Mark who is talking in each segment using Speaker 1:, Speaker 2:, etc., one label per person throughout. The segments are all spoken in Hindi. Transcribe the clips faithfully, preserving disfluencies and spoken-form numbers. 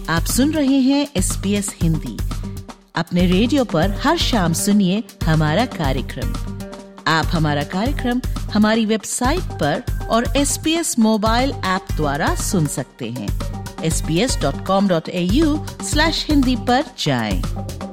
Speaker 1: आप सुन रहे हैं एस बी एस हिंदी। अपने रेडियो पर हर शाम सुनिए हमारा कार्यक्रम। आप हमारा कार्यक्रम हमारी वेबसाइट पर और S B S mobile app द्वारा सुन सकते हैं। S B S dot com dot A U slash Hindi पर जाएं।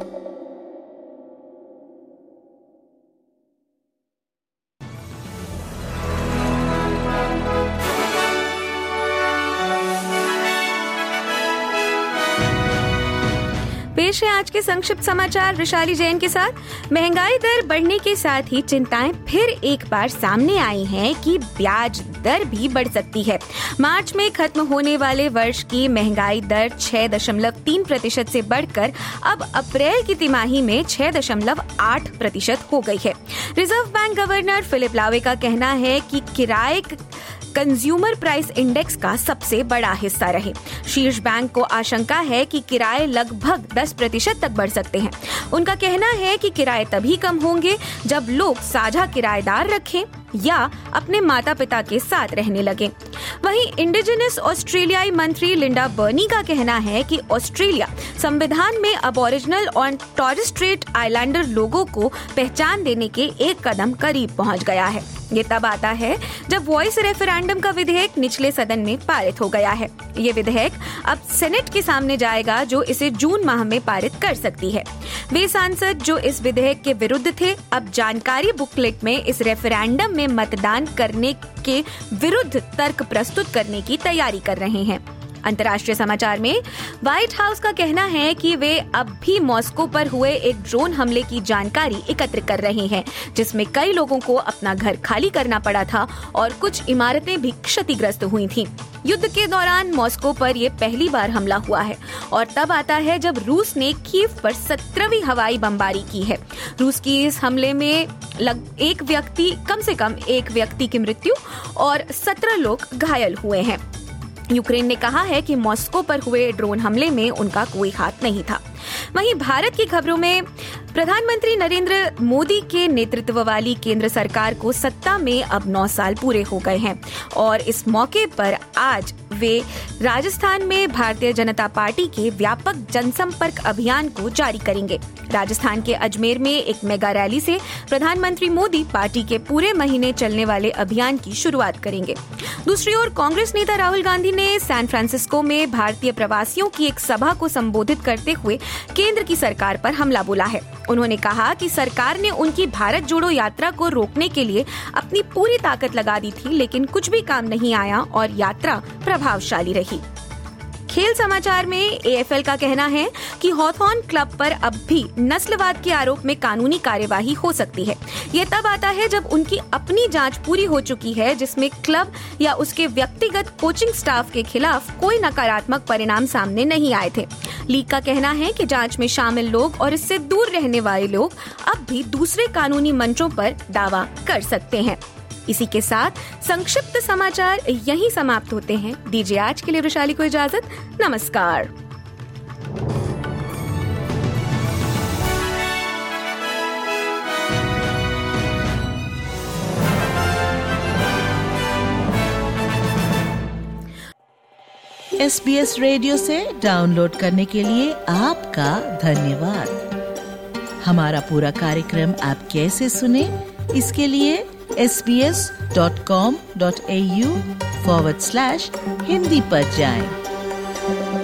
Speaker 2: पेश है आज के संक्षिप्त समाचार वैशाली जैन के साथ। महंगाई दर बढ़ने के साथ ही चिंताएं फिर एक बार सामने आई हैं कि ब्याज दर भी बढ़ सकती है। मार्च में खत्म होने वाले वर्ष की महंगाई दर छह दशमलव तीन प्रतिशत से बढ़कर अब अप्रैल की तिमाही में छह दशमलव आठ प्रतिशत हो गई है। रिजर्व बैंक गवर्नर फिलिप लावे का कहना है कि किराए कंज्यूमर प्राइस इंडेक्स का सबसे बड़ा हिस्सा रहे। शीर्ष बैंक को आशंका है कि किराए लगभग दस प्रतिशत तक बढ़ सकते हैं। उनका कहना है कि किराए तभी कम होंगे जब लोग साझा किराएदार रखें या अपने माता पिता के साथ रहने लगे। वहीं इंडिजिनस ऑस्ट्रेलियाई मंत्री लिंडा बर्नी का कहना है कि ऑस्ट्रेलिया संविधान में अबोरिजिनल और टॉरेस स्ट्रेट आइलैंडर लोगों को पहचान देने के एक कदम करीब पहुंच गया है। ये तब आता है जब वॉइस रेफरेंडम का विधेयक निचले सदन में पारित हो गया है। ये विधेयक अब सेनेट के सामने जाएगा, जो इसे जून माह में पारित कर सकती है। वे सांसद जो इस विधेयक के विरुद्ध थे, अब जानकारी बुकलेट में इस रेफरेंडम में मतदान करने के विरुद्ध तर्क प्रस्तुत करने की तैयारी कर रहे हैं। अंतर्राष्ट्रीय समाचार में व्हाइट हाउस का कहना है कि वे अब भी मॉस्को पर हुए एक ड्रोन हमले की जानकारी एकत्र कर रहे हैं, जिसमें कई लोगों को अपना घर खाली करना पड़ा था और कुछ इमारतें भी क्षतिग्रस्त हुई थीं। युद्ध के दौरान मॉस्को पर यह पहली बार हमला हुआ है और तब आता है जब रूस ने कीव पर सत्रहवीं हवाई बमबारी की है। रूस की इस हमले में लग एक व्यक्ति कम से कम एक व्यक्ति की मृत्यु और सत्रह लोग घायल हुए हैं। यूक्रेन ने कहा है कि मॉस्को पर हुए ड्रोन हमले में उनका कोई हाथ नहीं था। वहीं भारत की खबरों में प्रधानमंत्री नरेंद्र मोदी के नेतृत्व वाली केंद्र सरकार को सत्ता में अब नौ साल पूरे हो गए हैं और इस मौके पर आज वे राजस्थान में भारतीय जनता पार्टी के व्यापक जनसंपर्क अभियान को जारी करेंगे। राजस्थान के अजमेर में एक मेगा रैली से प्रधानमंत्री मोदी पार्टी के पूरे महीने चलने वाले अभियान की शुरुआत करेंगे। दूसरी ओर कांग्रेस नेता राहुल गांधी ने सैन फ्रांसिस्को में भारतीय प्रवासियों की एक सभा को संबोधित करते हुए केंद्र की सरकार पर हमला बोला है। उन्होंने कहा कि सरकार ने उनकी भारत जोड़ो यात्रा को रोकने के लिए अपनी पूरी ताकत लगा दी थी, लेकिन कुछ भी काम नहीं आया और यात्रा प्रभावशाली रही। खेल समाचार में ए एफ एल का कहना है कि हॉथॉर्न क्लब पर अब भी नस्लवाद के आरोप में कानूनी कार्यवाही हो सकती है। यह तब आता है जब उनकी अपनी जांच पूरी हो चुकी है, जिसमें क्लब या उसके व्यक्तिगत कोचिंग स्टाफ के खिलाफ कोई नकारात्मक परिणाम सामने नहीं आए थे। लीग का कहना है कि जांच में शामिल लोग और इससे दूर रहने वाले लोग अब भी दूसरे कानूनी मंचों पर दावा कर सकते हैं। इसी के साथ संक्षिप्त समाचार यहीं समाप्त होते हैं। दीजिए आज के लिए वैशाली को इजाजत। नमस्कार।
Speaker 1: एस बी एस रेडियो से डाउनलोड करने के लिए आपका धन्यवाद। हमारा पूरा कार्यक्रम आप कैसे सुने, इसके लिए S B S dot com dot A U forward slash Hindi पर जाएं।